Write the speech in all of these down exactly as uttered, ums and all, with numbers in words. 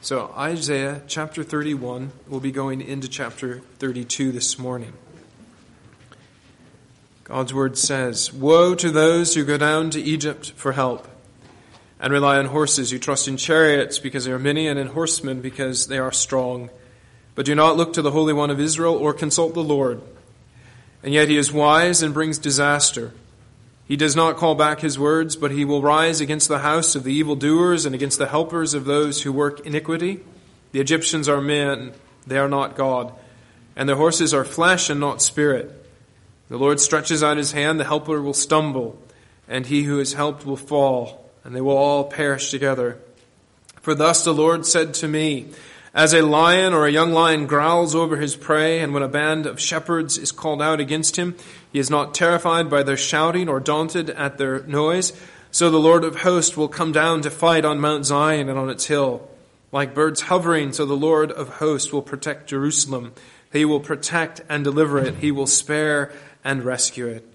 So Isaiah chapter thirty-one, we'll be going into chapter thirty-two this morning. God's word says, "Woe to those who go down to Egypt for help, and rely on horses, who trust in chariots because they are many, and in horsemen because they are strong. But do not look to the Holy One of Israel or consult the Lord. And yet he is wise and brings disaster. He does not call back his words, but he will rise against the house of the evildoers and against the helpers of those who work iniquity. The Egyptians are men, they are not God, and their horses are flesh and not spirit. The Lord stretches out his hand, the helper will stumble, and he who is helped will fall, and they will all perish together. For thus the Lord said to me, as a lion or a young lion growls over his prey, and when a band of shepherds is called out against him, he is not terrified by their shouting or daunted at their noise. So the Lord of hosts will come down to fight on Mount Zion and on its hill. Like birds hovering, so the Lord of hosts will protect Jerusalem. He will protect and deliver it. He will spare and rescue it.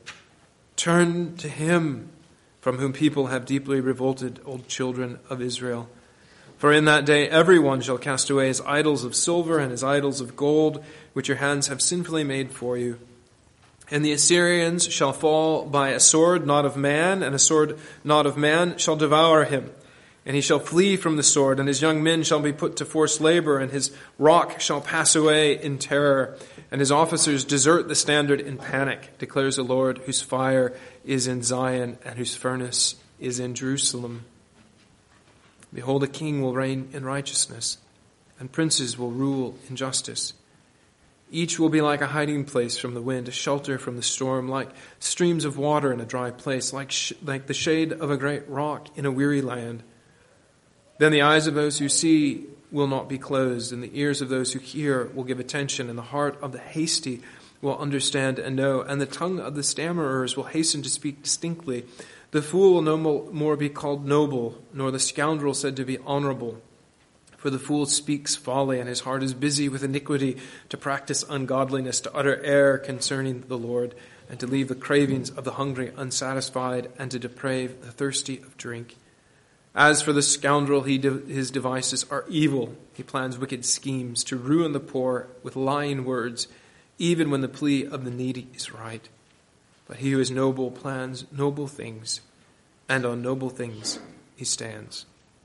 Turn to him, from whom people have deeply revolted, O children of Israel. For in that day everyone shall cast away his idols of silver and his idols of gold, which your hands have sinfully made for you. And the Assyrians shall fall by a sword not of man, and a sword not of man shall devour him. And he shall flee from the sword, and his young men shall be put to forced labor, and his rock shall pass away in terror, and his officers desert the standard in panic, declares the Lord, whose fire is in Zion, and whose furnace is in Jerusalem. Behold, a king will reign in righteousness, and princes will rule in justice. Each will be like a hiding place from the wind, a shelter from the storm, like streams of water in a dry place, like sh- like the shade of a great rock in a weary land. Then the eyes of those who see will not be closed, and the ears of those who hear will give attention, and the heart of the hasty will understand and know, and the tongue of the stammerers will hasten to speak distinctly. The fool will no more be called noble, nor the scoundrel said to be honorable. For the fool speaks folly, and his heart is busy with iniquity, to practice ungodliness, to utter error concerning the Lord, and to leave the cravings of the hungry unsatisfied, and to deprave the thirsty of drink. As for the scoundrel, he de- his devices are evil. He plans wicked schemes to ruin the poor with lying words, even when the plea of the needy is right. But he who is noble plans noble things, and on noble things he stands.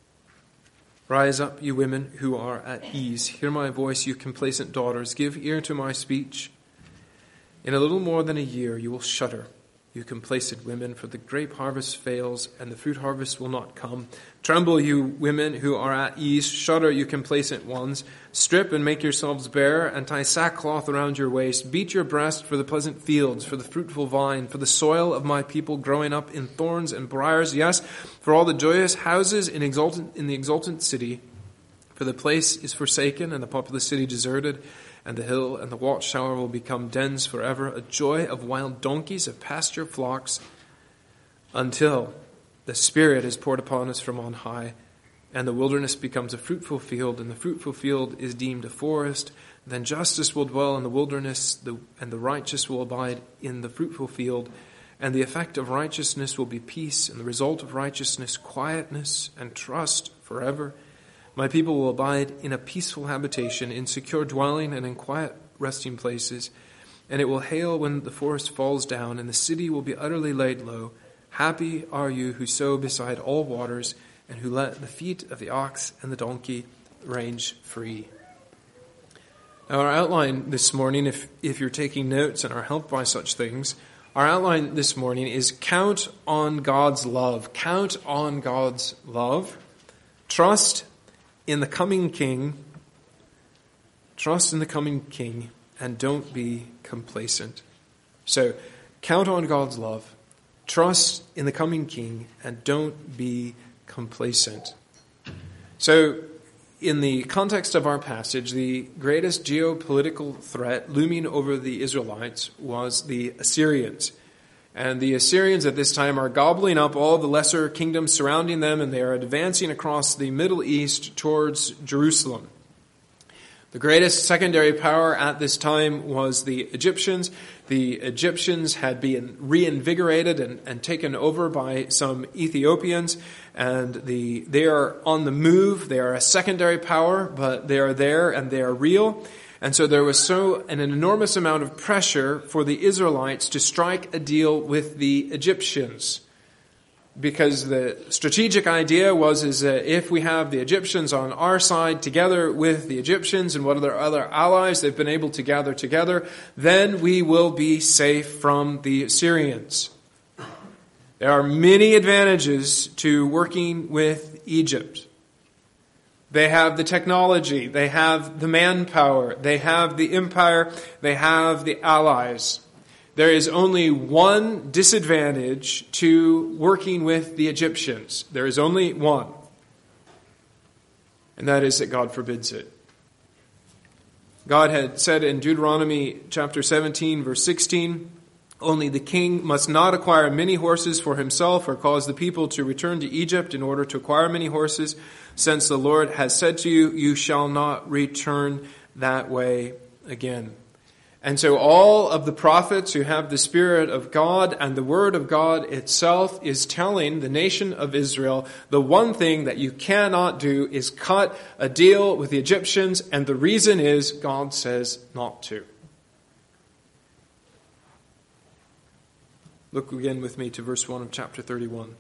Rise up, you women who are at ease. Hear my voice, you complacent daughters. Give ear to my speech. In a little more than a year you will shudder, you complacent women, for the grape harvest fails, and the fruit harvest will not come. Tremble, you women who are at ease. Shudder, you complacent ones. Strip and make yourselves bare, and tie sackcloth around your waist. Beat your breast for the pleasant fields, for the fruitful vine, for the soil of my people growing up in thorns and briars. Yes, for all the joyous houses in exultant in the exultant city. For the place is forsaken, and the populous city deserted, and the hill and the watchtower will become dens forever, a joy of wild donkeys, of pasture flocks, until the Spirit is poured upon us from on high, and the wilderness becomes a fruitful field, and the fruitful field is deemed a forest. Then justice will dwell in the wilderness, and the righteous will abide in the fruitful field, and the effect of righteousness will be peace, and the result of righteousness quietness and trust forever. My people will abide in a peaceful habitation, in secure dwelling and in quiet resting places. And it will hail when the forest falls down, and the city will be utterly laid low. Happy are you who sow beside all waters, and who let the feet of the ox and the donkey range free. Now our outline this morning, if, if you're taking notes and are helped by such things, our outline this morning is count on God's love. Count on God's love. Trust in the coming King, trust in the coming King, and don't be complacent. So, count on God's love, trust in the coming King, and don't be complacent. So, in the context of our passage, the greatest geopolitical threat looming over the Israelites was the Assyrians. And the Assyrians at this time are gobbling up all the lesser kingdoms surrounding them, and they are advancing across the Middle East towards Jerusalem. The greatest secondary power at this time was the Egyptians. The Egyptians had been reinvigorated and, and taken over by some Ethiopians, and the, they are on the move. They are a secondary power, but they are there and they are real. And so there was so an enormous amount of pressure for the Israelites to strike a deal with the Egyptians. Because the strategic idea was is that if we have the Egyptians on our side together with the Egyptians and what other other allies they've been able to gather together, then we will be safe from the Assyrians. There are many advantages to working with Egypt. They have the technology, they have the manpower, they have the empire, they have the allies. There is only one disadvantage to working with the Egyptians. There is only one. And that is that God forbids it. God had said in Deuteronomy chapter seventeen, verse sixteen, "Only the king must not acquire many horses for himself or cause the people to return to Egypt in order to acquire many horses, since the Lord has said to you, you shall not return that way again." And so all of the prophets who have the Spirit of God and the Word of God itself is telling the nation of Israel, the one thing that you cannot do is cut a deal with the Egyptians, and the reason is God says not to. Look again with me to verse one of chapter thirty-one.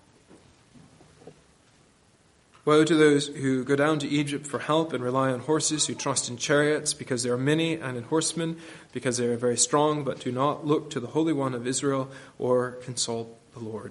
"Woe to those who go down to Egypt for help and rely on horses, who trust in chariots because they are many, and in horsemen because they are very strong, but do not look to the Holy One of Israel or consult the Lord."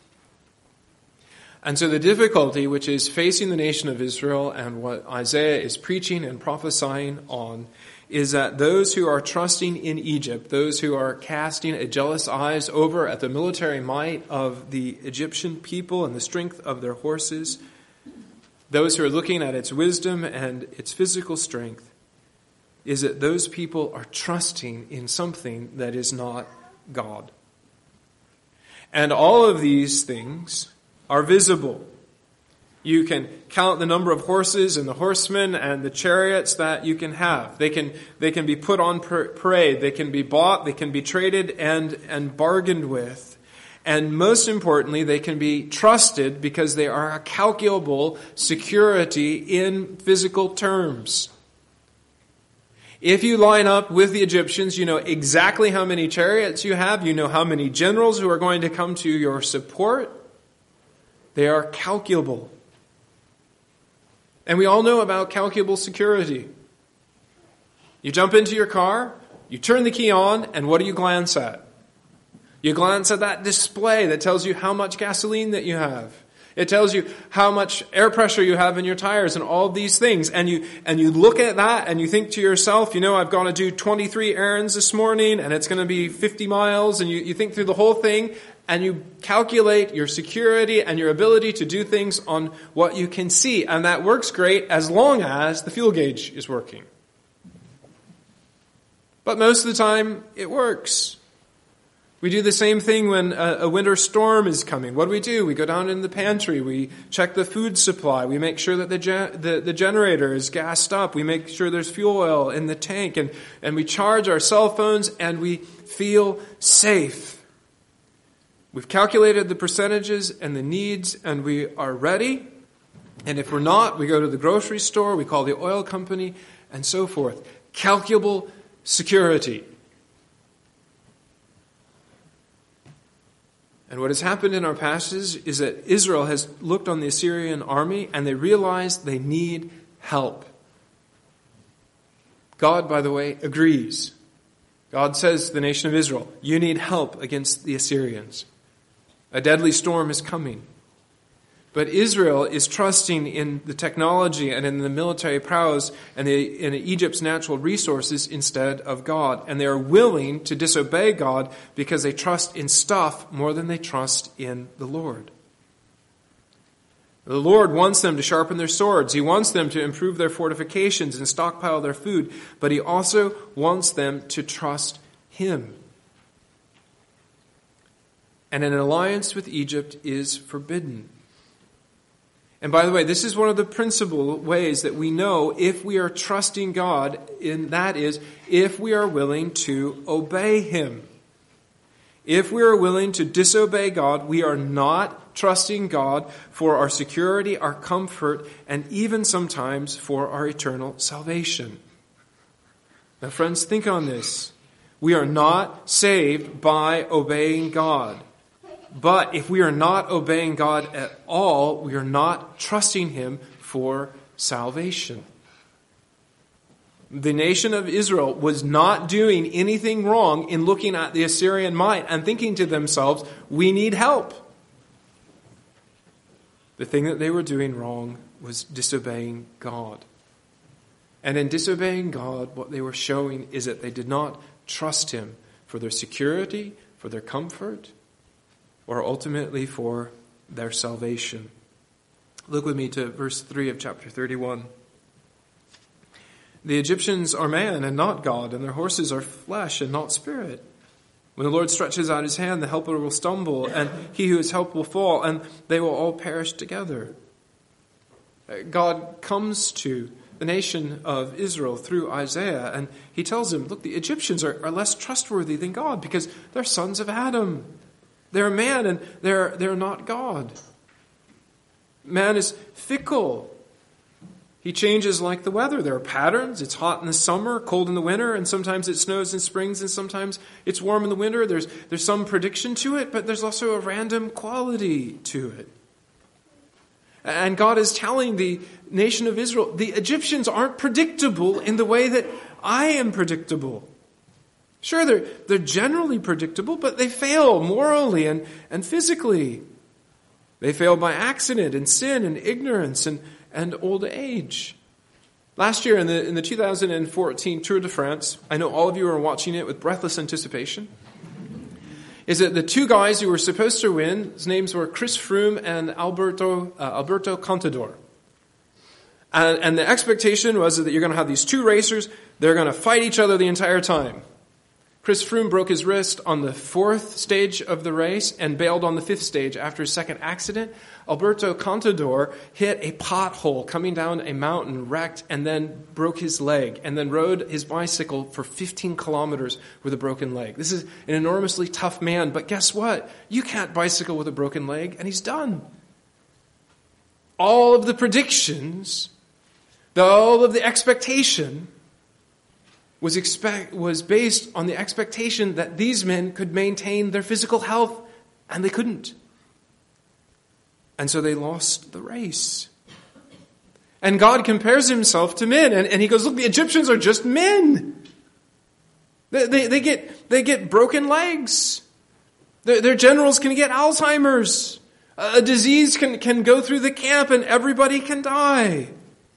And so the difficulty which is facing the nation of Israel and what Isaiah is preaching and prophesying on is that those who are trusting in Egypt, those who are casting a jealous eyes over at the military might of the Egyptian people and the strength of their horses, those who are looking at its wisdom and its physical strength, is that those people are trusting in something that is not God. And all of these things are visible. You can count the number of horses and the horsemen and the chariots that you can have. They can, they can be put on parade. They can be bought. They can be traded and, and bargained with. And most importantly, they can be trusted because they are a calculable security in physical terms. If you line up with the Egyptians, you know exactly how many chariots you have. You know how many generals who are going to come to your support. They are calculable. And we all know about calculable security. You jump into your car, you turn the key on, and what do you glance at? You glance at that display that tells you how much gasoline that you have. It tells you how much air pressure you have in your tires and all these things. And you and you look at that and you think to yourself, you know, I've got to do twenty-three errands this morning and it's going to be fifty miles. And you, you think through the whole thing and you calculate your security and your ability to do things on what you can see. And that works great as long as the fuel gauge is working. But most of the time, it works. We do the same thing when a, a winter storm is coming. What do we do? We go down in the pantry. We check the food supply. We make sure that the, gen- the, the generator is gassed up. We make sure there's fuel oil in the tank. And, and we charge our cell phones and we feel safe. We've calculated the percentages and the needs and we are ready. And if we're not, we go to the grocery store. We call the oil company and so forth. Calculable security. And what has happened in our passage is that Israel has looked on the Assyrian army and they realized they need help. God, by the way, agrees. God says to the nation of Israel, you need help against the Assyrians. A deadly storm is coming. But Israel is trusting in the technology and in the military prowess and the, in Egypt's natural resources instead of God. And they are willing to disobey God because they trust in stuff more than they trust in the Lord. The Lord wants them to sharpen their swords. He wants them to improve their fortifications and stockpile their food. But He also wants them to trust Him. And an alliance with Egypt is forbidden. And by the way, this is one of the principal ways that we know if we are trusting God, and that is if we are willing to obey Him. If we are willing to disobey God, we are not trusting God for our security, our comfort, and even sometimes for our eternal salvation. Now, friends, think on this. We are not saved by obeying God. But if we are not obeying God at all, we are not trusting Him for salvation. The nation of Israel was not doing anything wrong in looking at the Assyrian might and thinking to themselves, we need help. The thing that they were doing wrong was disobeying God. And in disobeying God, what they were showing is that they did not trust Him for their security, for their comfort, or ultimately for their salvation. Look with me to verse three of chapter thirty-one. The Egyptians are man and not God, and their horses are flesh and not spirit. When the Lord stretches out His hand, the helper will stumble, and he who is helped will fall, and they will all perish together. God comes to the nation of Israel through Isaiah, and He tells them, look, the Egyptians are, are less trustworthy than God because they're sons of Adam. They're man and they're, they're not God. Man is fickle. He changes like the weather. There are patterns. It's hot in the summer, cold in the winter, and sometimes it snows in springs, and sometimes it's warm in the winter. There's, there's some prediction to it, but there's also a random quality to it. And God is telling the nation of Israel, the Egyptians aren't predictable in the way that I am predictable. Sure, they're, they're generally predictable, but they fail morally and, and physically. They fail by accident and sin and ignorance and, and old age. Last year in the, in the two thousand fourteen Tour de France, I know all of you are watching it with breathless anticipation, is that the two guys who were supposed to win, his names were Chris Froome and Alberto, uh, Alberto Contador. And, and the expectation was that you're going to have these two racers, they're going to fight each other the entire time. Chris Froome broke his wrist on the fourth stage of the race and bailed on the fifth stage after his second accident. Alberto Contador hit a pothole coming down a mountain, wrecked, and then broke his leg, and then rode his bicycle for fifteen kilometers with a broken leg. This is an enormously tough man, but guess what? You can't bicycle with a broken leg, and he's done. All of the predictions, all of the expectation was expect was based on the expectation that these men could maintain their physical health, and they couldn't. And so they lost the race. And God compares Himself to men, and, and He goes, look, the Egyptians are just men. They, they, they get they get broken legs. Their, their generals can get Alzheimer's. A disease can, can go through the camp, and everybody can die.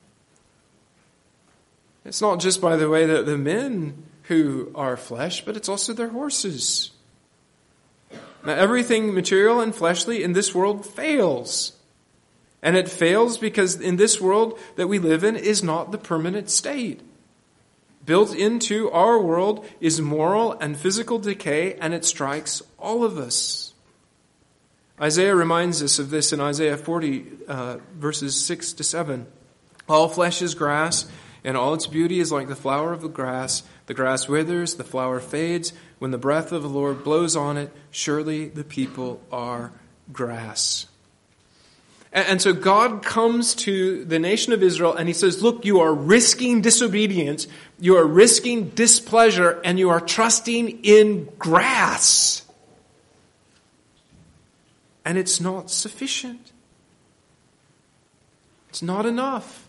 It's not just, by the way, that the men who are flesh, but it's also their horses. Now, everything material and fleshly in this world fails. And it fails because in this world that we live in is not the permanent state. Built into our world is moral and physical decay, and it strikes all of us. Isaiah reminds us of this in Isaiah forty, uh, verses six to seven. All flesh is grass, and all its beauty is like the flower of the grass. The grass withers, the flower fades. When the breath of the Lord blows on it, surely the people are grass. And, and so God comes to the nation of Israel and He says, look, you are risking disobedience, you are risking displeasure, and you are trusting in grass. And it's not sufficient. It's not enough.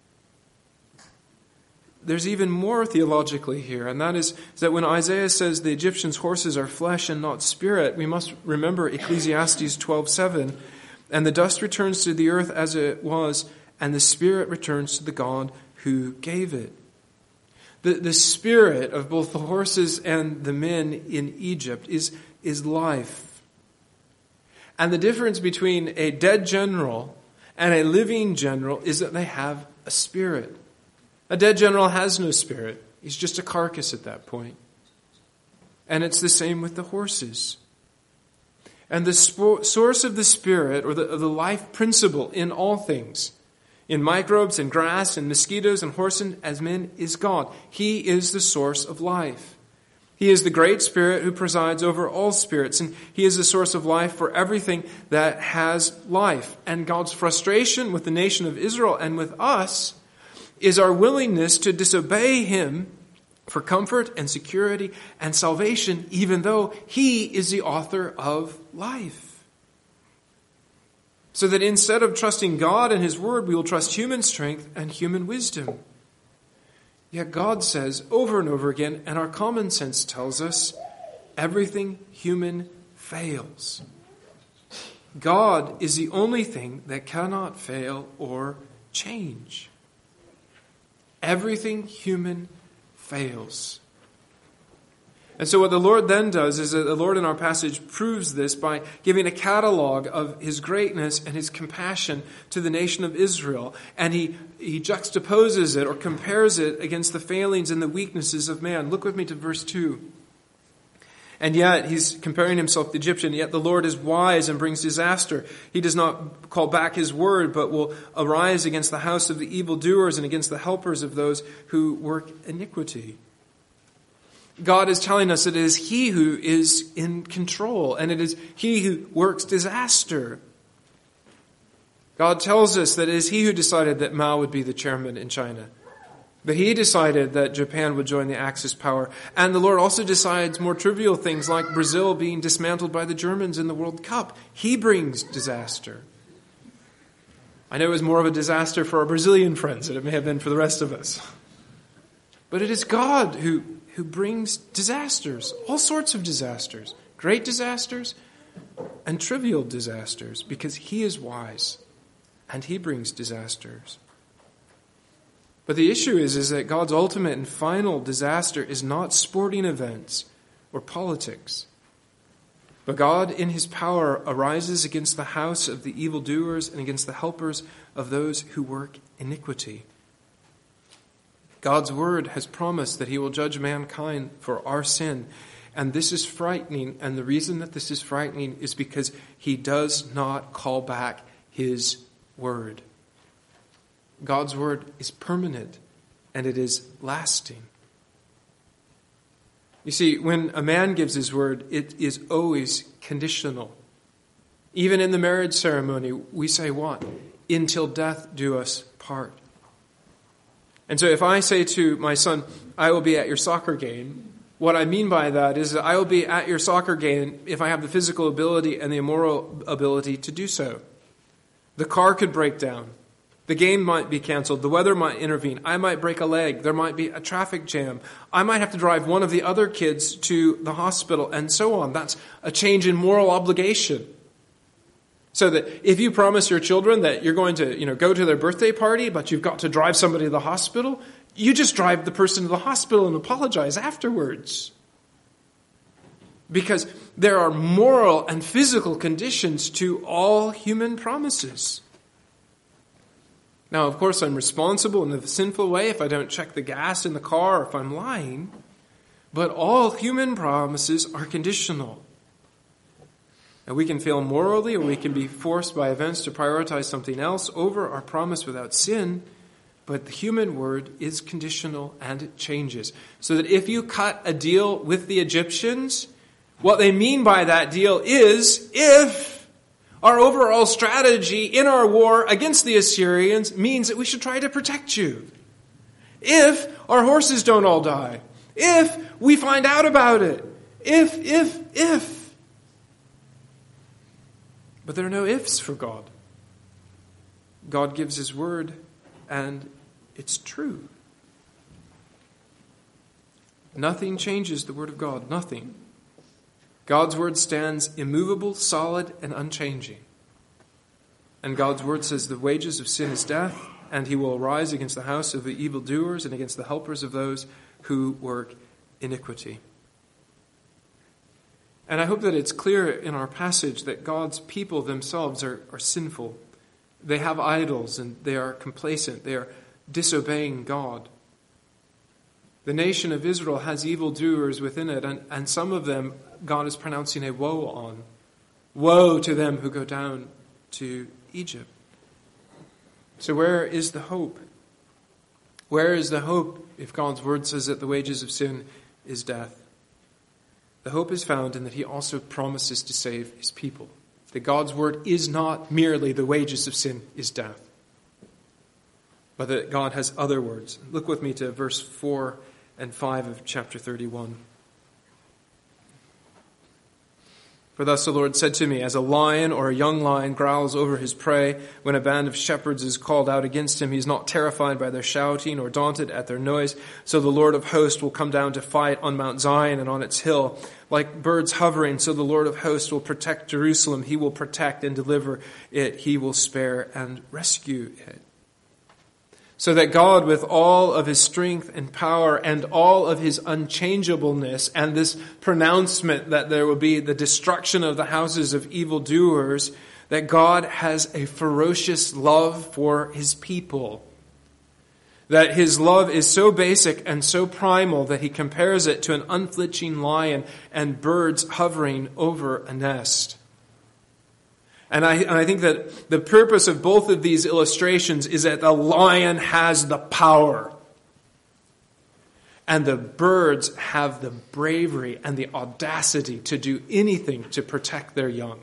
There's even more theologically here, and that is that when Isaiah says the Egyptians' horses are flesh and not spirit, we must remember Ecclesiastes twelve seven, and the dust returns to the earth as it was, and the spirit returns to the God who gave it. The, the spirit of both the horses and the men in Egypt is, is life. And the difference between a dead general and a living general is that they have a spirit. A dead general has no spirit. He's just a carcass at that point. And it's the same with the horses. And the sp- source of the Spirit, or the, of the life principle in all things, in microbes and grass and mosquitoes and horses as men, is God. He is the source of life. He is the great Spirit who presides over all spirits, and He is the source of life for everything that has life. And God's frustration with the nation of Israel and with us is our willingness to disobey Him for comfort and security and salvation, even though He is the author of life. So that instead of trusting God and His Word, we will trust human strength and human wisdom. Yet God says over and over again, and our common sense tells us, everything human fails. God is the only thing that cannot fail or change. Everything human fails. And so what the Lord then does is that the Lord in our passage proves this by giving a catalog of His greatness and His compassion to the nation of Israel. And he, he juxtaposes it or compares it against the failings and the weaknesses of man. Look with me to verse two. And yet, he's comparing himself to the Egyptian, yet the Lord is wise and brings disaster. He does not call back His word, but will arise against the house of the evildoers and against the helpers of those who work iniquity. God is telling us that it is He who is in control, and it is He who works disaster. God tells us that it is He who decided that Mao would be the chairman in China. But He decided that Japan would join the Axis power. And the Lord also decides more trivial things like Brazil being dismantled by the Germans in the World Cup. He brings disaster. I know it was more of a disaster for our Brazilian friends than it may have been for the rest of us. But it is God who, who brings disasters, all sorts of disasters, great disasters and trivial disasters, because He is wise and He brings disasters. But the issue is, is that God's ultimate and final disaster is not sporting events or politics. But God, in His power, arises against the house of the evildoers and against the helpers of those who work iniquity. God's word has promised that He will judge mankind for our sin. And this is frightening. And the reason that this is frightening is because He does not call back His word. God's word is permanent and it is lasting. You see, when a man gives his word, it is always conditional. Even in the marriage ceremony, we say what? Until death do us part. And so if I say to my son, I will be at your soccer game, what I mean by that is that I will be at your soccer game if I have the physical ability and the moral ability to do so. The car could break down. The game might be canceled. The weather might intervene. I might break a leg. There might be a traffic jam. I might have to drive one of the other kids to the hospital and so on. That's a change in moral obligation. So that if you promise your children that you're going to, you know, go to their birthday party, but you've got to drive somebody to the hospital, you just drive the person to the hospital and apologize afterwards. Because there are moral and physical conditions to all human promises. Now, of course, I'm responsible in a sinful way if I don't check the gas in the car or if I'm lying. But all human promises are conditional. And we can fail morally, or we can be forced by events to prioritize something else over our promise without sin. But the human word is conditional and it changes. So that if you cut a deal with the Egyptians, what they mean by that deal is if our overall strategy in our war against the Assyrians means that we should try to protect you. If our horses don't all die. If we find out about it. If, if, if. But there are no ifs for God. God gives His word and it's true. Nothing changes the word of God. Nothing. God's word stands immovable, solid, and unchanging. And God's word says the wages of sin is death, and He will arise against the house of the evildoers and against the helpers of those who work iniquity. And I hope that it's clear in our passage that God's people themselves are, are sinful. They have idols and they are complacent. They are disobeying God. The nation of Israel has evildoers within it, and, and some of them God is pronouncing a woe on. Woe to them who go down to Egypt. So where is the hope? Where is the hope if God's word says that the wages of sin is death? The hope is found in that he also promises to save his people. That God's word is not merely the wages of sin is death, but that God has other words. Look with me to verse four and five of chapter thirty-one. For thus the Lord said to me, as a lion or a young lion growls over his prey, when a band of shepherds is called out against him, he is not terrified by their shouting or daunted at their noise. So the Lord of hosts will come down to fight on Mount Zion and on its hill. Like birds hovering, so the Lord of hosts will protect Jerusalem. He will protect and deliver it. He will spare and rescue it. So that God, with all of his strength and power and all of his unchangeableness, and this pronouncement that there will be the destruction of the houses of evildoers, that God has a ferocious love for his people. That his love is so basic and so primal that he compares it to an unflinching lion and birds hovering over a nest. And I, and I think that the purpose of both of these illustrations is that the lion has the power. And the birds have the bravery and the audacity to do anything to protect their young.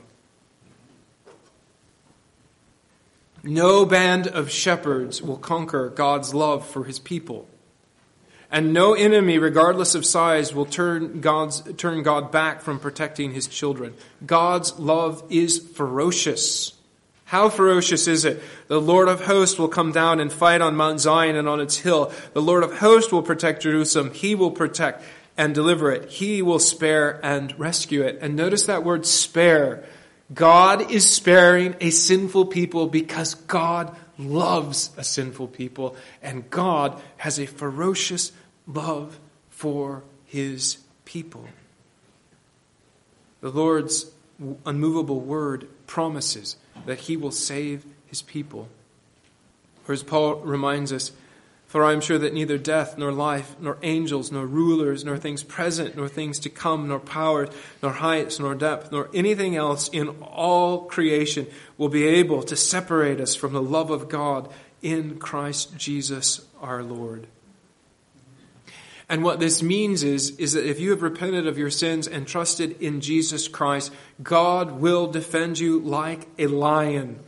No band of shepherds will conquer God's love for his people. And no enemy, regardless of size, will turn God's turn God back from protecting his children. God's love is ferocious. How ferocious is it? The Lord of hosts will come down and fight on Mount Zion and on its hill. The Lord of hosts will protect Jerusalem. He will protect and deliver it. He will spare and rescue it. And notice that word spare. God is sparing a sinful people because God loves a sinful people, and God has a ferocious love for his people. The Lord's unmovable word promises that he will save his people. For as Paul reminds us, for I am sure that neither death, nor life, nor angels, nor rulers, nor things present, nor things to come, nor powers, nor heights, nor depth, nor anything else in all creation will be able to separate us from the love of God in Christ Jesus our Lord. And what this means is, is that if you have repented of your sins and trusted in Jesus Christ, God will defend you like a lion.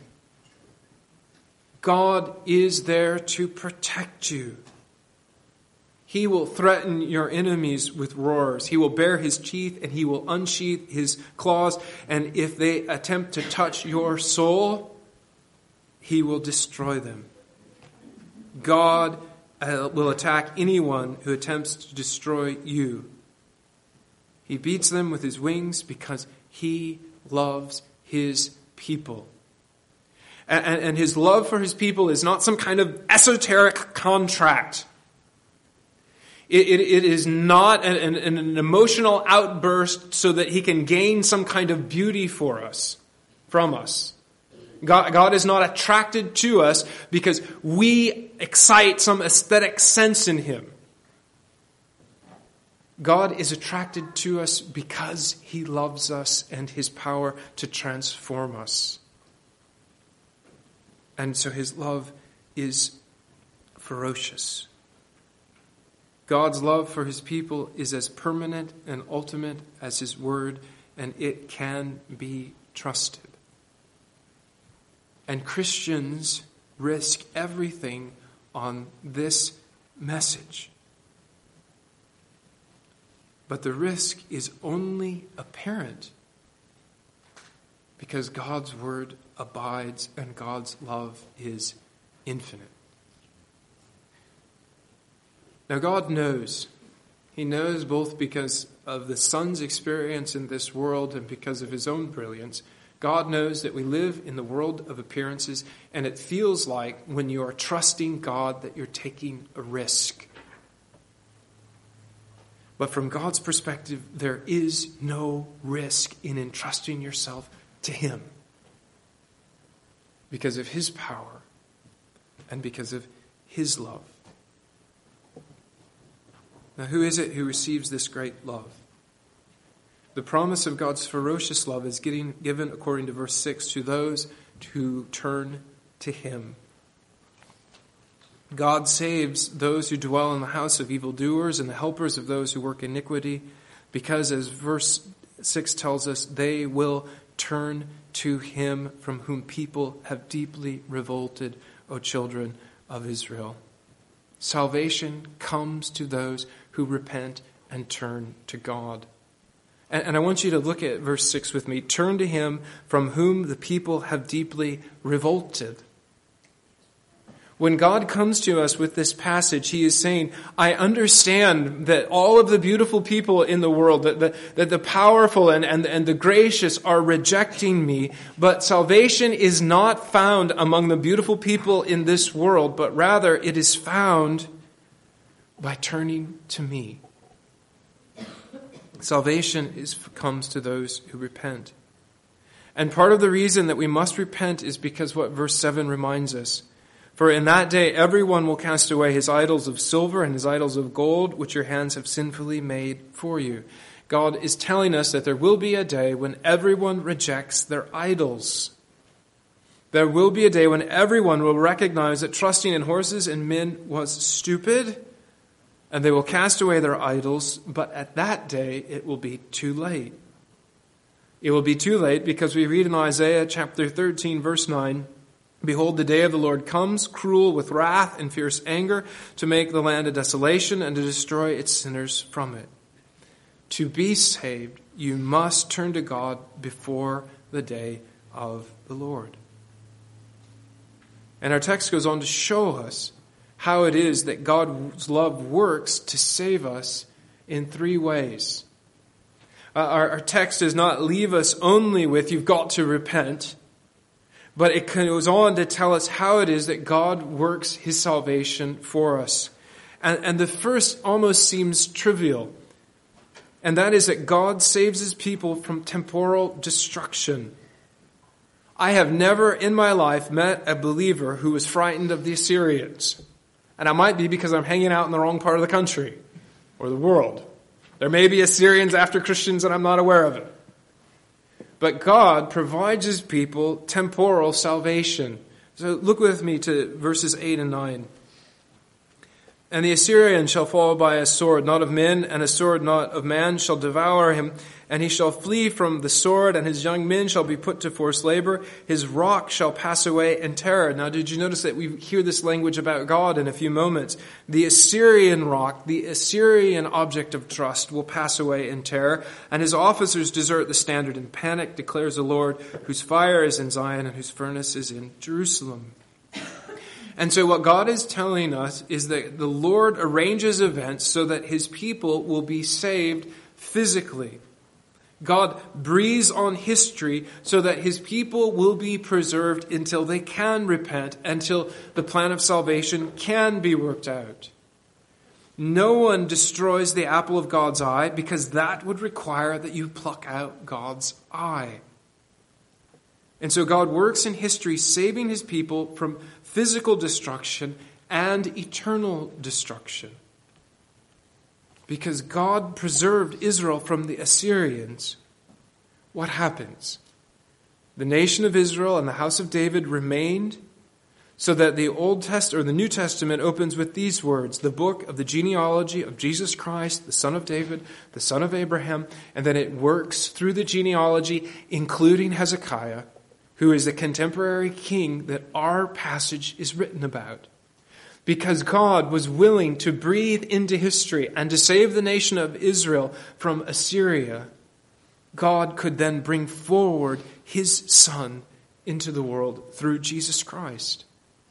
God is there to protect you. He will threaten your enemies with roars. He will bare his teeth and he will unsheath his claws. And if they attempt to touch your soul, he will destroy them. God uh, will attack anyone who attempts to destroy you. He beats them with his wings because he loves his people. And, and his love for his people is not some kind of esoteric contract. It, it, it is not an, an, an emotional outburst so that he can gain some kind of beauty for us, from us. God, God is not attracted to us because we excite some aesthetic sense in him. God is attracted to us because he loves us and his power to transform us. And so his love is ferocious. God's love for his people is as permanent and ultimate as his word, and it can be trusted. And Christians risk everything on this message. But the risk is only apparent because God's word abides and God's love is infinite. Now God knows. He knows both because of the Son's experience in this world and because of his own brilliance. God knows that we live in the world of appearances, and it feels like when you are trusting God that you're taking a risk. But from God's perspective, there is no risk in entrusting yourself to him because of his power and because of his love. Now, who is it who receives this great love? The promise of God's ferocious love is getting given, according to verse six, to those who turn to him. God saves those who dwell in the house of evildoers and the helpers of those who work iniquity, because, as verse six tells us, they will turn to him from whom people have deeply revolted, O children of Israel. Salvation comes to those who repent and turn to God. And, and I want you to look at verse six with me. Turn to him from whom the people have deeply revolted. When God comes to us with this passage, he is saying, I understand that all of the beautiful people in the world, that the, that the powerful and, and, and the gracious are rejecting me, but salvation is not found among the beautiful people in this world, but rather it is found by turning to me. Salvation is, comes to those who repent. And part of the reason that we must repent is because what verse seven reminds us. For in that day everyone will cast away his idols of silver and his idols of gold, which your hands have sinfully made for you. God is telling us that there will be a day when everyone rejects their idols. There will be a day when everyone will recognize that trusting in horses and men was stupid, and they will cast away their idols, but at that day it will be too late. It will be too late because we read in Isaiah chapter thirteen, verse nine, Behold, the day of the Lord comes, cruel with wrath and fierce anger, to make the land a desolation and to destroy its sinners from it. To be saved, you must turn to God before the day of the Lord. And our text goes on to show us how it is that God's love works to save us in three ways. Uh, our, our text does not leave us only with, you've got to repent. But it goes on to tell us how it is that God works his salvation for us. And, and the first almost seems trivial. And that is that God saves his people from temporal destruction. I have never in my life met a believer who was frightened of the Assyrians. And I might be because I'm hanging out in the wrong part of the country or the world. There may be Assyrians after Christians and I'm not aware of it. But God provides his people temporal salvation. So look with me to verses eight and nine. And the Assyrian shall fall by a sword, not of men, and a sword not of man shall devour him. And he shall flee from the sword, and his young men shall be put to forced labor. His rock shall pass away in terror. Now, did you notice that we hear this language about God in a few moments? The Assyrian rock, the Assyrian object of trust, will pass away in terror, and his officers desert the standard in panic, declares the Lord, whose fire is in Zion and whose furnace is in Jerusalem. And so what God is telling us is that the Lord arranges events so that his people will be saved physically. God breathes on history so that his people will be preserved until they can repent, until the plan of salvation can be worked out. No one destroys the apple of God's eye because that would require that you pluck out God's eye. And so God works in history, saving his people from physical destruction and eternal destruction. Because God preserved Israel from the Assyrians, what happens? The nation of Israel and the house of David remained, so that the Old Testament or the New Testament opens with these words, the book of the genealogy of Jesus Christ, the son of David, the son of Abraham, and then it works through the genealogy, including Hezekiah, who is the contemporary king that our passage is written about. Because God was willing to breathe into history and to save the nation of Israel from Assyria, God could then bring forward his Son into the world through Jesus Christ.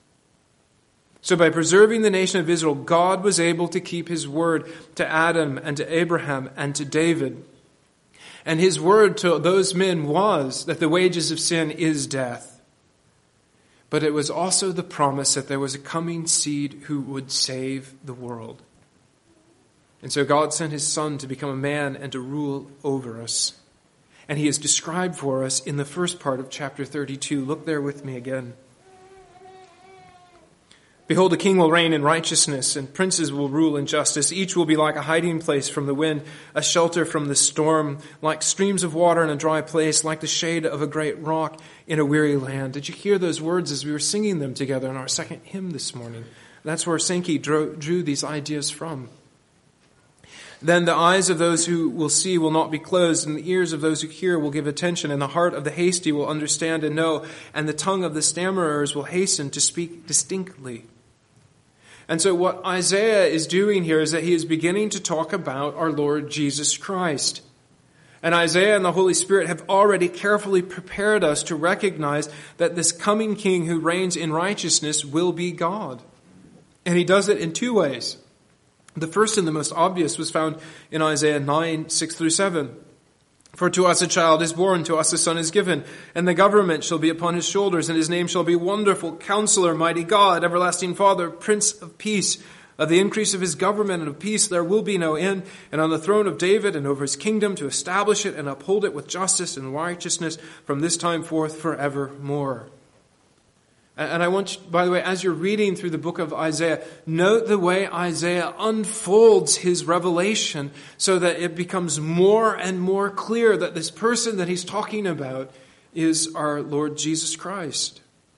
So by preserving the nation of Israel, God was able to keep his word to Adam and to Abraham and to David. And his word to those men was that the wages of sin is death. But it was also the promise that there was a coming seed who would save the world. And so God sent his Son to become a man and to rule over us. And he is described for us in the first part of chapter thirty-two. Look there with me again. Behold, a king will reign in righteousness, and princes will rule in justice. Each will be like a hiding place from the wind, a shelter from the storm, like streams of water in a dry place, like the shade of a great rock in a weary land. Did you hear those words as we were singing them together in our second hymn this morning? That's where Sankey drew, drew these ideas from. Then the eyes of those who will see will not be closed, and the ears of those who hear will give attention, and the heart of the hasty will understand and know, and the tongue of the stammerers will hasten to speak distinctly. And so what Isaiah is doing here is that he is beginning to talk about our Lord Jesus Christ. And Isaiah and the Holy Spirit have already carefully prepared us to recognize that this coming king who reigns in righteousness will be God. And he does it in two ways. The first and the most obvious was found in Isaiah nine, six through seven. For to us a child is born, to us a son is given, and the government shall be upon his shoulders, and his name shall be Wonderful, Counselor, Mighty God, Everlasting Father, Prince of Peace. Of the increase of his government and of peace there will be no end, and on the throne of David and over his kingdom to establish it and uphold it with justice and righteousness from this time forth forevermore. And I want you, by the way, as you're reading through the book of Isaiah, note the way Isaiah unfolds his revelation so that it becomes more and more clear that this person that he's talking about is our Lord Jesus Christ.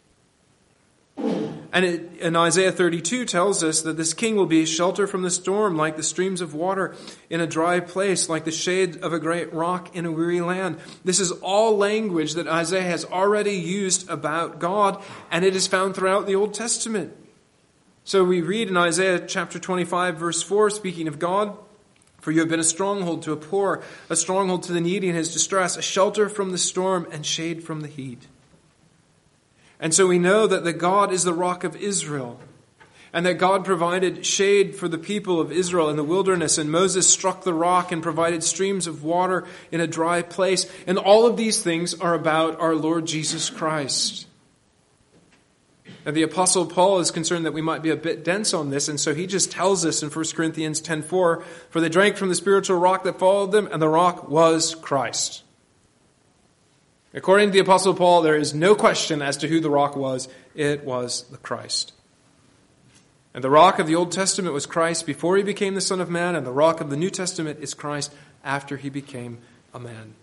And, it, and Isaiah thirty-two tells us that this king will be a shelter from the storm, like the streams of water in a dry place, like the shade of a great rock in a weary land. This is all language that Isaiah has already used about God, and it is found throughout the Old Testament. So we read in Isaiah chapter twenty-five, verse four, speaking of God, for you have been a stronghold to a poor, a stronghold to the needy in his distress, a shelter from the storm and shade from the heat. And so we know that the God is the rock of Israel, and that God provided shade for the people of Israel in the wilderness, and Moses struck the rock and provided streams of water in a dry place. And all of these things are about our Lord Jesus Christ. And the Apostle Paul is concerned that we might be a bit dense on this, and so he just tells us in First Corinthians ten four, for they drank from the spiritual rock that followed them, and the rock was Christ. According to the Apostle Paul, there is no question as to who the rock was. It was the Christ. And the rock of the Old Testament was Christ before he became the Son of Man, and the rock of the New Testament is Christ after he became a man.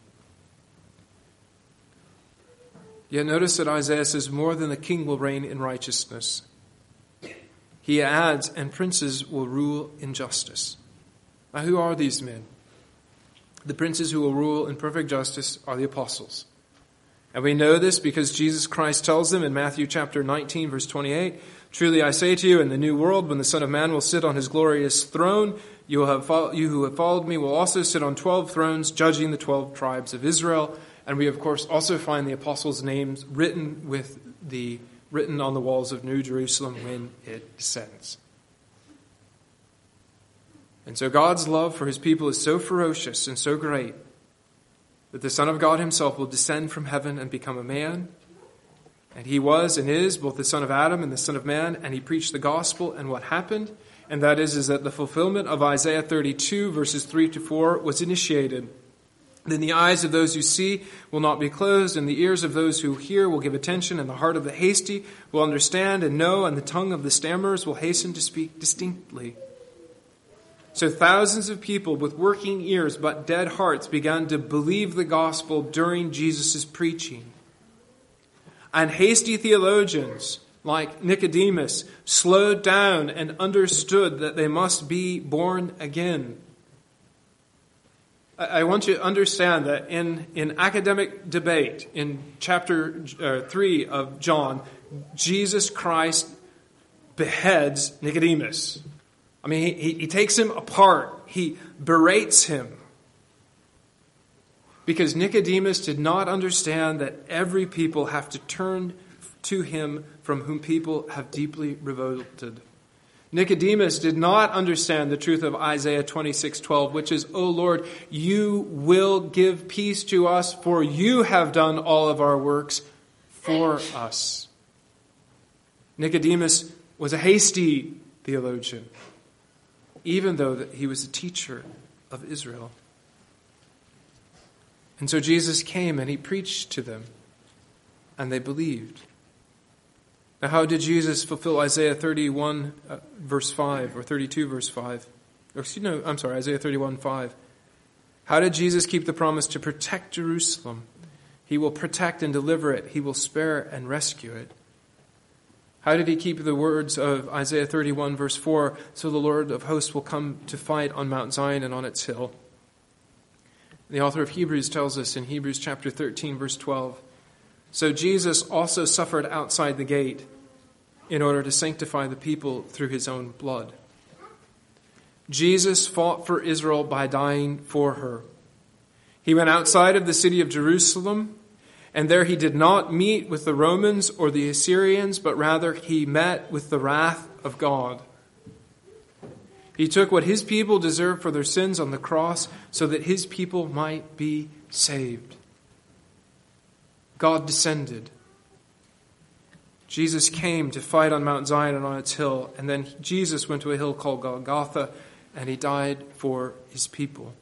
Yet notice that Isaiah says more than the king will reign in righteousness. He adds, and princes will rule in justice. Now, who are these men? The princes who will rule in perfect justice are the apostles. And we know this because Jesus Christ tells them in Matthew chapter nineteen, verse twenty-eight, truly I say to you, in the new world, when the Son of Man will sit on his glorious throne, you, will have fo- you who have followed me will also sit on twelve thrones, judging the twelve tribes of Israel. And we, of course, also find the apostles' names written with the written on the walls of New Jerusalem when it descends. And so God's love for his people is so ferocious and so great that the Son of God himself will descend from heaven and become a man. And he was and is both the Son of Adam and the Son of Man, and he preached the gospel. And what happened? And that is, is that the fulfillment of Isaiah thirty-two, verses three to four, was initiated. Then the eyes of those who see will not be closed, and the ears of those who hear will give attention, and the heart of the hasty will understand and know, and the tongue of the stammerers will hasten to speak distinctly. So thousands of people with working ears but dead hearts began to believe the gospel during Jesus' preaching. And hasty theologians like Nicodemus slowed down and understood that they must be born again. I want you to understand that in, in academic debate, in chapter uh, three of John, Jesus Christ beheads Nicodemus. I mean, he, he takes him apart. He berates him. Because Nicodemus did not understand that every people have to turn to him from whom people have deeply revolted. Nicodemus did not understand the truth of Isaiah twenty-six twelve, which is, O Lord, you will give peace to us, for you have done all of our works for us. Nicodemus was a hasty theologian, even though that he was a teacher of Israel. And so Jesus came and he preached to them, and they believed. Now, how did Jesus fulfill Isaiah thirty-one, uh, verse five, or thirty-two, verse five? Or, excuse me, no, I'm sorry, Isaiah thirty-one, five. How did Jesus keep the promise to protect Jerusalem? He will protect and deliver it. He will spare and rescue it. How did he keep the words of Isaiah thirty-one, verse four? So the Lord of hosts will come to fight on Mount Zion and on its hill. The author of Hebrews tells us in Hebrews chapter thirteen, verse twelve, so Jesus also suffered outside the gate in order to sanctify the people through his own blood. Jesus fought for Israel by dying for her. He went outside of the city of Jerusalem, and there he did not meet with the Romans or the Assyrians, but rather he met with the wrath of God. He took what his people deserved for their sins on the cross so that his people might be saved. God descended. Jesus came to fight on Mount Zion and on its hill, and then Jesus went to a hill called Golgotha, and he died for his people.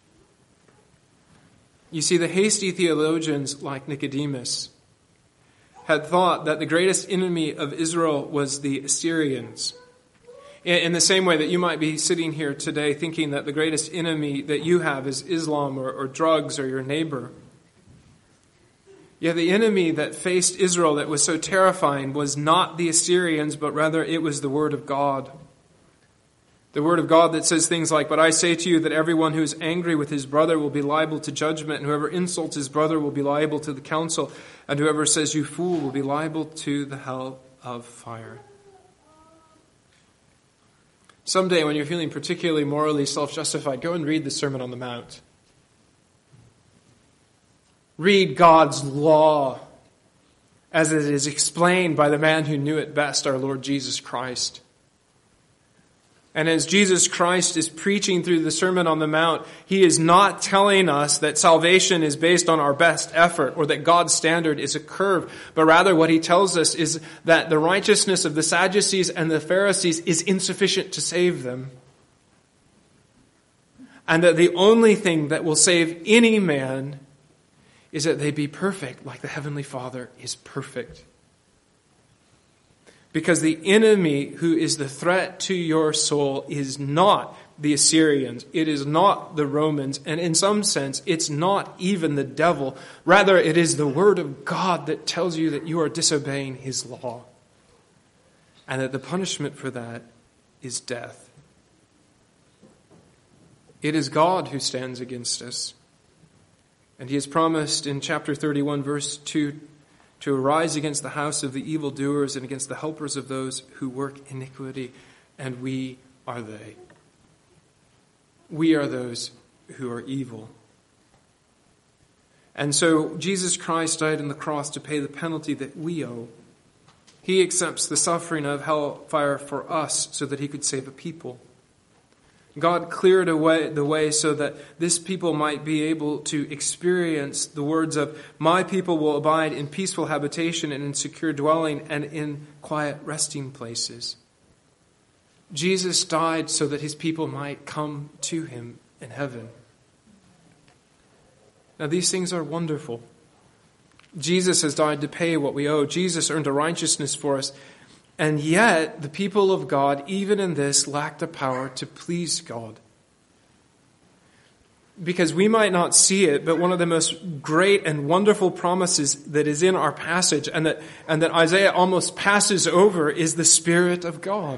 You see, the hasty theologians like Nicodemus had thought that the greatest enemy of Israel was the Assyrians. In the same way that you might be sitting here today thinking that the greatest enemy that you have is Islam or, or drugs or your neighbor. Yet the enemy that faced Israel that was so terrifying was not the Assyrians, but rather it was the Word of God. The Word of God that says things like, but I say to you that everyone who is angry with his brother will be liable to judgment, and whoever insults his brother will be liable to the council, and whoever says you fool will be liable to the hell of fire. Someday when you're feeling particularly morally self-justified, go and read the Sermon on the Mount. Read God's law as it is explained by the man who knew it best, our Lord Jesus Christ. And as Jesus Christ is preaching through the Sermon on the Mount, he is not telling us that salvation is based on our best effort or that God's standard is a curve, but rather what he tells us is that the righteousness of the Sadducees and the Pharisees is insufficient to save them. And that the only thing that will save any man is that they be perfect like the Heavenly Father is perfect. Because the enemy who is the threat to your soul is not the Assyrians. It is not the Romans. And in some sense, it's not even the devil. Rather, it is the Word of God that tells you that you are disobeying his law. And that the punishment for that is death. It is God who stands against us. And he has promised in chapter thirty-one, verse two, to arise against the house of the evildoers and against the helpers of those who work iniquity. And we are they. We are those who are evil. And so Jesus Christ died on the cross to pay the penalty that we owe. He accepts the suffering of hellfire for us so that he could save a people. God cleared away the way so that this people might be able to experience the words of, my people will abide in peaceful habitation and in secure dwelling and in quiet resting places. Jesus died so that his people might come to him in heaven. Now these things are wonderful. Jesus has died to pay what we owe. Jesus earned a righteousness for us. And yet, the people of God, even in this, lack the power to please God. Because we might not see it, but one of the most great and wonderful promises that is in our passage and that, and that Isaiah almost passes over is the Spirit of God.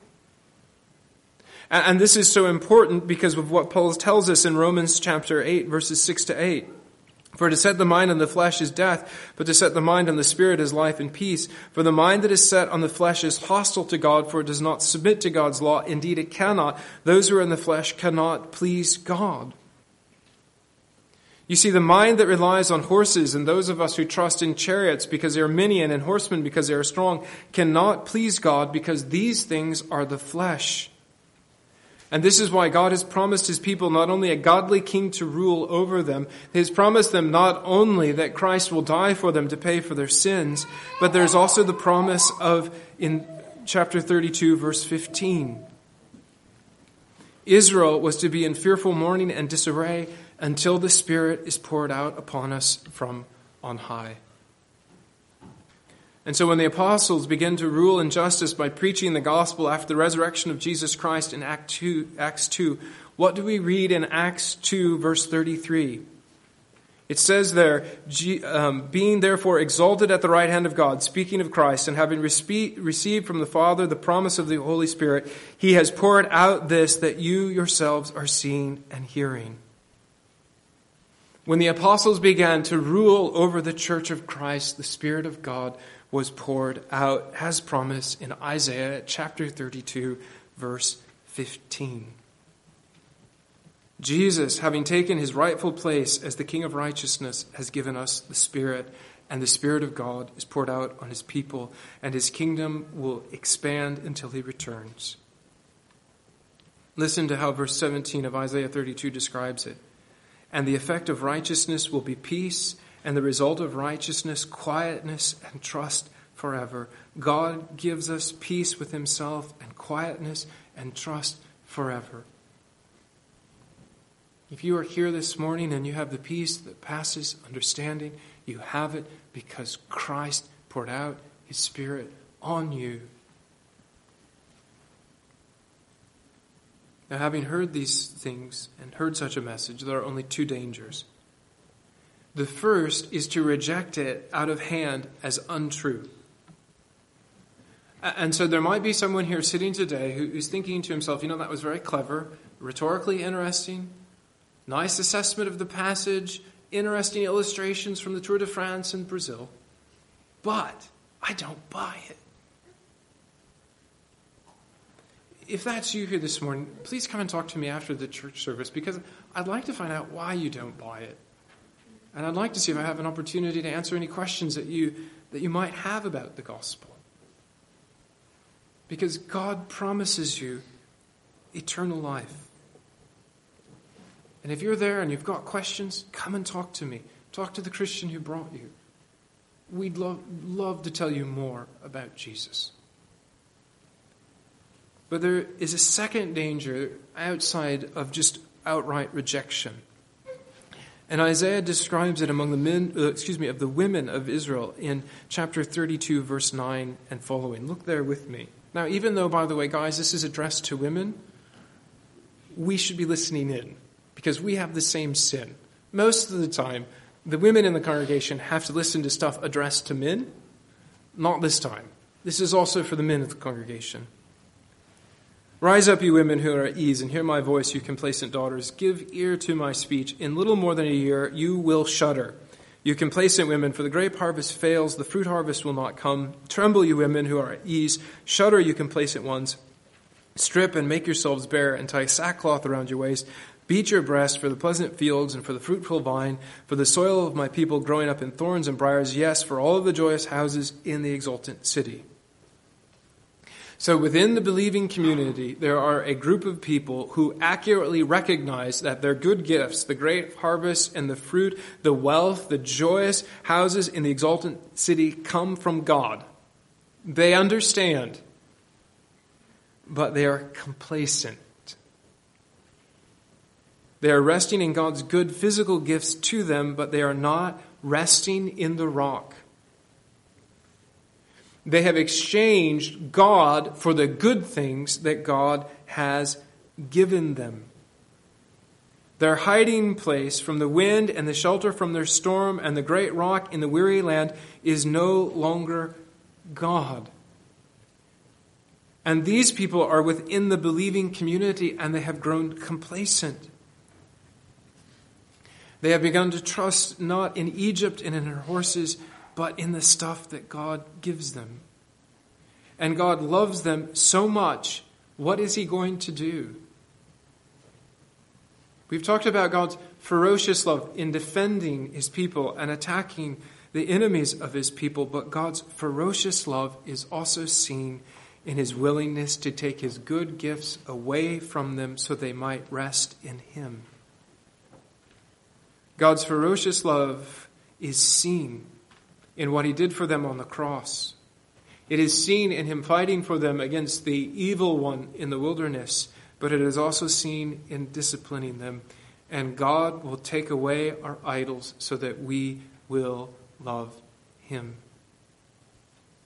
And, and this is so important because of what Paul tells us in Romans chapter eight, verses six to eight. For to set the mind on the flesh is death, but to set the mind on the Spirit is life and peace. For the mind that is set on the flesh is hostile to God, for it does not submit to God's law. Indeed, it cannot. Those who are in the flesh cannot please God. You see, the mind that relies on horses and those of us who trust in chariots because they are many and in horsemen because they are strong cannot please God because these things are the flesh. And this is why God has promised his people not only a godly king to rule over them, he has promised them not only that Christ will die for them to pay for their sins, but there's also the promise of, in chapter thirty-two, verse fifteen, Israel was to be in fearful mourning and disarray until the Spirit is poured out upon us from on high. And so when the apostles begin to rule in justice by preaching the gospel after the resurrection of Jesus Christ in Act two, Acts two, what do we read in Acts two, verse thirty-three? It says there, um, being therefore exalted at the right hand of God, speaking of Christ, and having respe- received from the Father the promise of the Holy Spirit, he has poured out this that you yourselves are seeing and hearing. When the apostles began to rule over the church of Christ, the Spirit of God was poured out as promised in Isaiah chapter thirty-two, verse fifteen. Jesus, having taken his rightful place as the King of righteousness, has given us the Spirit, and the Spirit of God is poured out on his people, and his kingdom will expand until he returns. Listen to how verse seventeen of Isaiah thirty-two describes it. And the effect of righteousness will be peace, and the result of righteousness, quietness and trust forever. God gives us peace with himself and quietness and trust forever. If you are here this morning and you have the peace that passes understanding, you have it because Christ poured out his Spirit on you. Now, having heard these things and heard such a message, there are only two dangers. The first is to reject it out of hand as untrue. And so there might be someone here sitting today who's thinking to himself, you know, that was very clever, rhetorically interesting, nice assessment of the passage, interesting illustrations from the Tour de France in Brazil, but I don't buy it. If that's you here this morning, please come and talk to me after the church service, because I'd like to find out why you don't buy it. And I'd like to see if I have an opportunity to answer any questions that you that you might have about the gospel. Because God promises you eternal life. And if you're there and you've got questions, come and talk to me. Talk to the Christian who brought you. We'd love, love to tell you more about Jesus. But there is a second danger outside of just outright rejection. And Isaiah describes it among the men, uh, excuse me, of the women of Israel in chapter thirty-two, verse nine and following. Look there with me. Now, even though, by the way, guys, this is addressed to women, we should be listening in because we have the same sin. Most of the time, the women in the congregation have to listen to stuff addressed to men. Not this time. This is also for the men of the congregation. Rise up, you women who are at ease, and hear my voice, you complacent daughters. Give ear to my speech. In little more than a year, you will shudder. You complacent women, for the grape harvest fails, the fruit harvest will not come. Tremble, you women who are at ease. Shudder, you complacent ones. Strip and make yourselves bare, and tie sackcloth around your waist. Beat your breast for the pleasant fields and for the fruitful vine, for the soil of my people growing up in thorns and briars, yes, for all of the joyous houses in the exultant city. So within the believing community, there are a group of people who accurately recognize that their good gifts, the great harvest and the fruit, the wealth, the joyous houses in the exultant city come from God. They understand, but they are complacent. They are resting in God's good physical gifts to them, but they are not resting in the rock. They have exchanged God for the good things that God has given them. Their hiding place from the wind and the shelter from their storm and the great rock in the weary land is no longer God. And these people are within the believing community and they have grown complacent. They have begun to trust not in Egypt and in her horses, but in the stuff that God gives them. And God loves them so much. What is he going to do? We've talked about God's ferocious love in defending his people and attacking the enemies of his people, but God's ferocious love is also seen in his willingness to take his good gifts away from them so they might rest in him. God's ferocious love is seen in what he did for them on the cross. It is seen in him fighting for them against the evil one in the wilderness, but it is also seen in disciplining them. And God will take away our idols so that we will love him.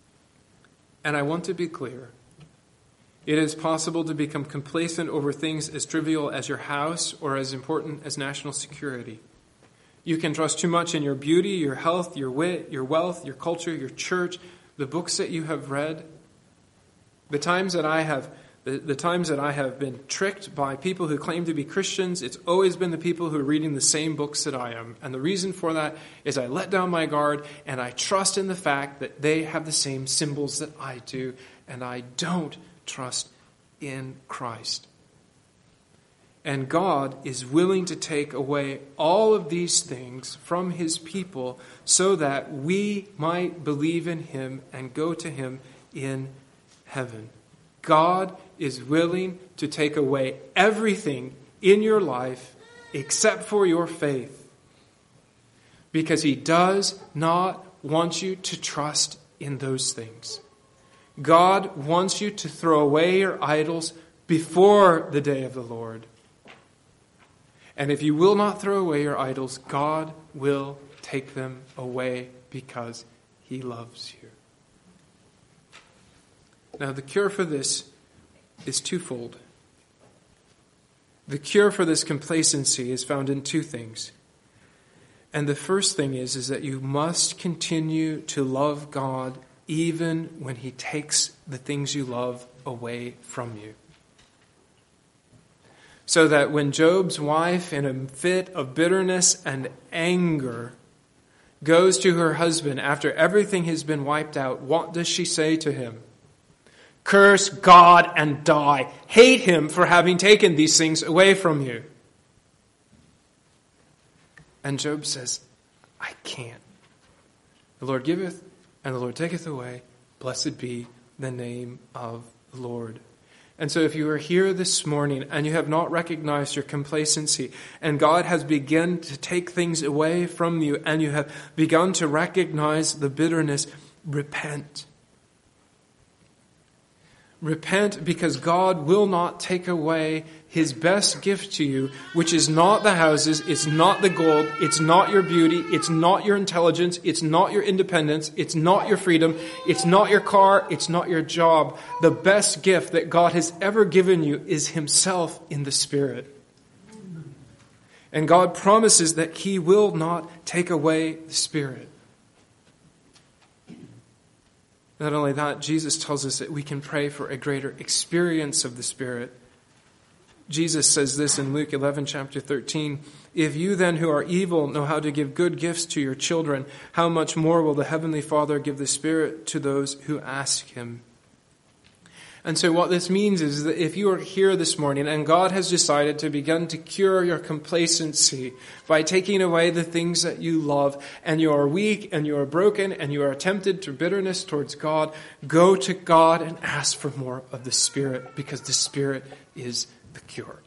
And I want to be clear. It is possible to become complacent over things as trivial as your house or as important as national security. You can trust too much in your beauty, your health, your wit, your wealth, your culture, your church, the books that you have read. The times that I have the, the times that I have been tricked by people who claim to be Christians, it's always been the people who are reading the same books that I am. And the reason for that is I let down my guard and I trust in the fact that they have the same symbols that I do, and I don't trust in Christ. And God is willing to take away all of these things from his people so that we might believe in him and go to him in heaven. God is willing to take away everything in your life except for your faith, because he does not want you to trust in those things. God wants you to throw away your idols before the day of the Lord. And if you will not throw away your idols, God will take them away because he loves you. Now, the cure for this is twofold. The cure for this complacency is found in two things. And the first thing is, is that you must continue to love God even when he takes the things you love away from you. So that when Job's wife, in a fit of bitterness and anger, goes to her husband after everything has been wiped out, what does she say to him? Curse God and die. Hate him for having taken these things away from you. And Job says, I can't. The Lord giveth and the Lord taketh away. Blessed be the name of the Lord. And so if you are here this morning and you have not recognized your complacency, and God has begun to take things away from you, and you have begun to recognize the bitterness, repent. Repent, because God will not take away his best gift to you, which is not the houses, it's not the gold, it's not your beauty, it's not your intelligence, it's not your independence, it's not your freedom, it's not your car, it's not your job. The best gift that God has ever given you is himself in the Spirit. And God promises that he will not take away the Spirit. Not only that, Jesus tells us that we can pray for a greater experience of the Spirit. Jesus says this in Luke eleven, chapter thirteen, if you then who are evil know how to give good gifts to your children, how much more will the Heavenly Father give the Spirit to those who ask him? And so what this means is that if you are here this morning and God has decided to begin to cure your complacency by taking away the things that you love, and you are weak and you are broken and you are tempted to bitterness towards God, go to God and ask for more of the Spirit, because the Spirit is the cure.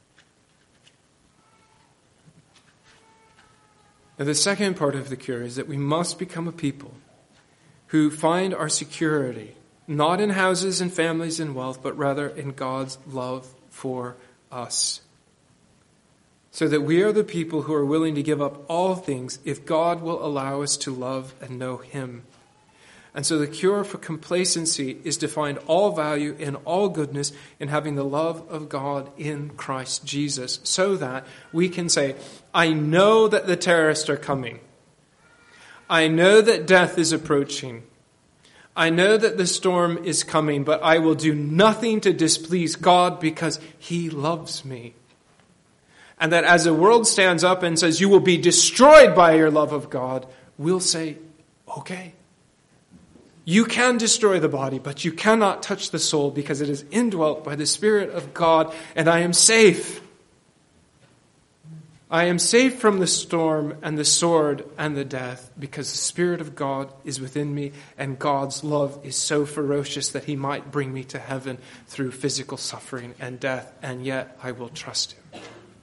Now, the second part of the cure is that we must become a people who find our security not in houses and families and wealth, but rather in God's love for us. So that we are the people who are willing to give up all things if God will allow us to love and know him. And so the cure for complacency is to find all value in all goodness in having the love of God in Christ Jesus, so that we can say, I know that the terrorists are coming. I know that death is approaching. I know that the storm is coming, but I will do nothing to displease God because he loves me. And that as the world stands up and says, you will be destroyed by your love of God, we'll say, okay. You can destroy the body, but you cannot touch the soul because it is indwelt by the Spirit of God, and I am safe. I am safe from the storm and the sword and the death because the Spirit of God is within me, and God's love is so ferocious that he might bring me to heaven through physical suffering and death, and yet I will trust him.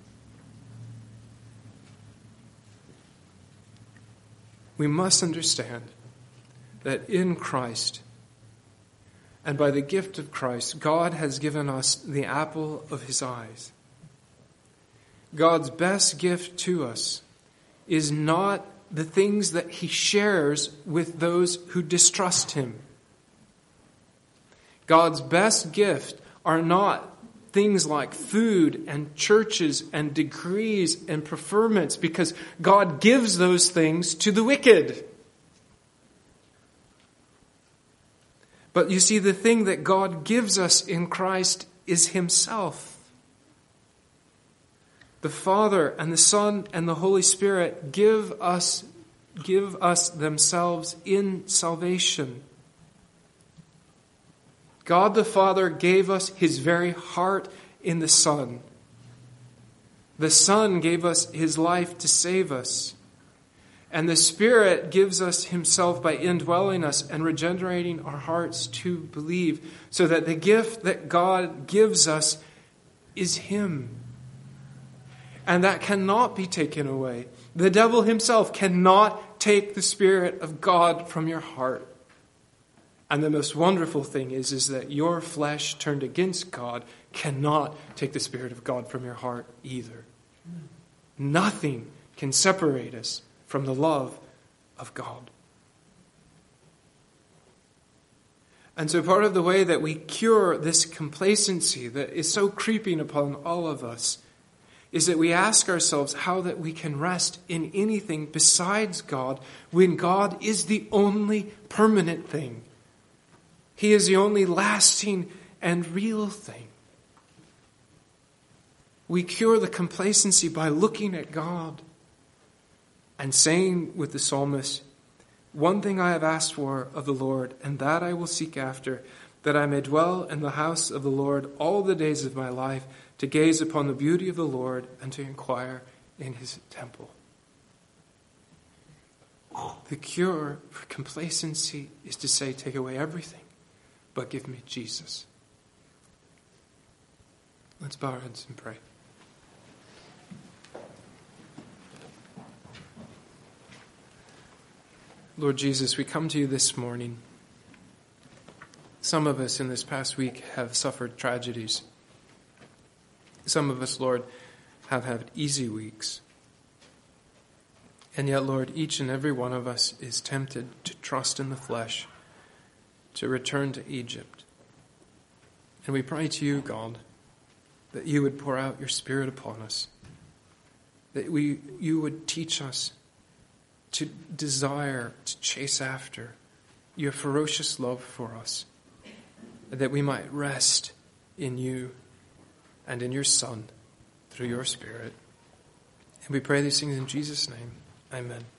We must understand that in Christ and by the gift of Christ, God has given us the apple of his eyes. God's best gift to us is not the things that he shares with those who distrust him. God's best gift are not things like food and churches and degrees and preferments, because God gives those things to the wicked. But you see, the thing that God gives us in Christ is himself. The Father and the Son and the Holy Spirit give us, give us themselves in salvation. God the Father gave us his very heart in the Son. The Son gave us his life to save us. And the Spirit gives us himself by indwelling us and regenerating our hearts to believe, so that the gift that God gives us is him. And that cannot be taken away. The devil himself cannot take the Spirit of God from your heart. And the most wonderful thing is, is that your flesh turned against God cannot take the Spirit of God from your heart either. Nothing can separate us from the love of God. And so part of the way that we cure this complacency that is so creeping upon all of us is that we ask ourselves how that we can rest in anything besides God when God is the only permanent thing. He is the only lasting and real thing. We cure the complacency by looking at God and saying with the psalmist, "One thing I have asked for of the Lord, and that I will seek after, that I may dwell in the house of the Lord all the days of my life, to gaze upon the beauty of the Lord and to inquire in his temple." The cure for complacency is to say, take away everything, but give me Jesus. Let's bow our heads and pray. Lord Jesus, we come to you this morning. Some of us in this past week have suffered tragedies. Some of us, Lord, have had easy weeks. And yet, Lord, each and every one of us is tempted to trust in the flesh, to return to Egypt. And we pray to you, God, that you would pour out your Spirit upon us, that we, you would teach us to desire, to chase after your ferocious love for us, that we might rest in you and in your Son through your Spirit. And we pray these things in Jesus' name. Amen.